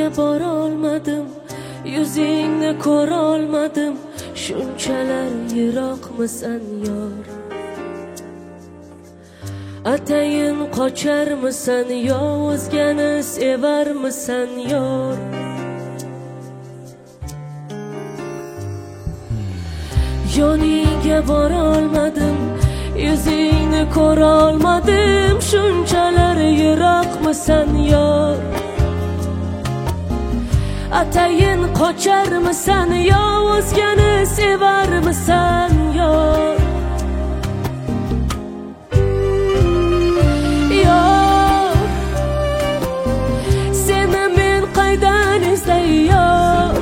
borolmadim, yuzingni ko'rolmadim, shunchalar yiroqmisan yor? Atayin qocharmisan yo o'zgani sevarmisan yor? Yoningga borolmadim, yuzingni ko'rolmadim, shunchalar yiroqmisan yor? Atayin qocharmisan yo o'zgani sevarmisan yor? Yor, seni men qaydan izlay yor?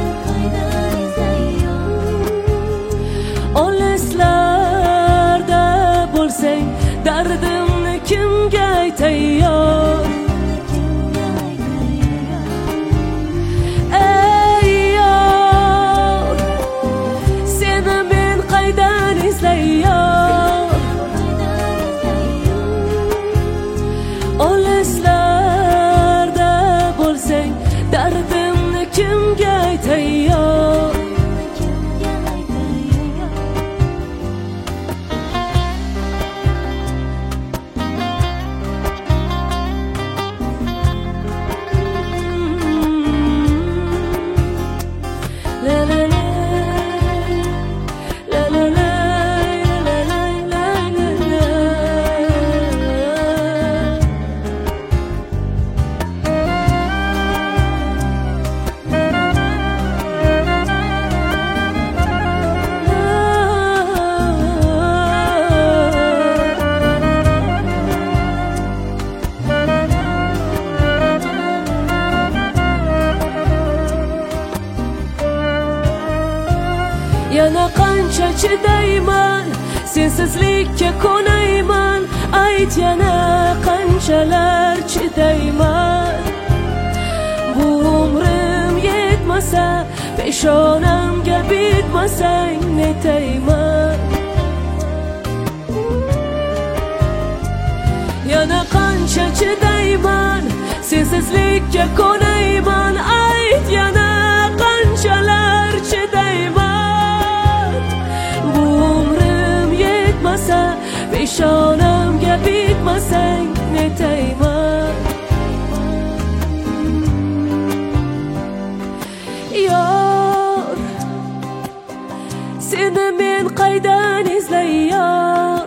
Olislarda bo'lsang, dardimni kimga aytay yor? Ey yor, seni men qaydan izlay yor? Olislarda bo'lsang, dardimni kimga aytay yor? Yana qancha chidayman, sensizlikka ko'nayman, ayt yana qanchalar chidayman? Bu umrim yetmasa, peshonamga bitmasang netayman? Yana qancha chidayman, sensizlikka ko'nayman, ayt yana qanchalar chidayman? Peshonamga bitmasang netayman? Yor, seni men qaydan izlay yor?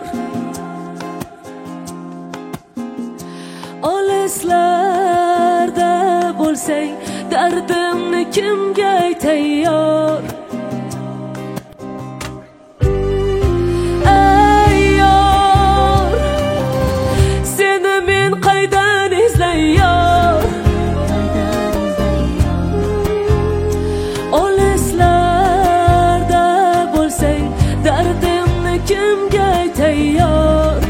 Olislarda bo'lsang, dardimni kimga aytay yor? Olislarda bo'lsang, dardimni kimga aytay yor?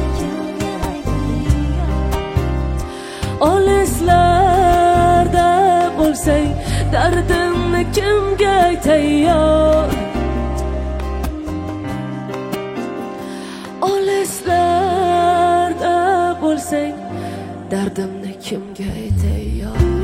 Olislarda bo'lsang, dardimni kimga aytay yor? Olislarda bo'lsang, dardimni kimga aytay yor?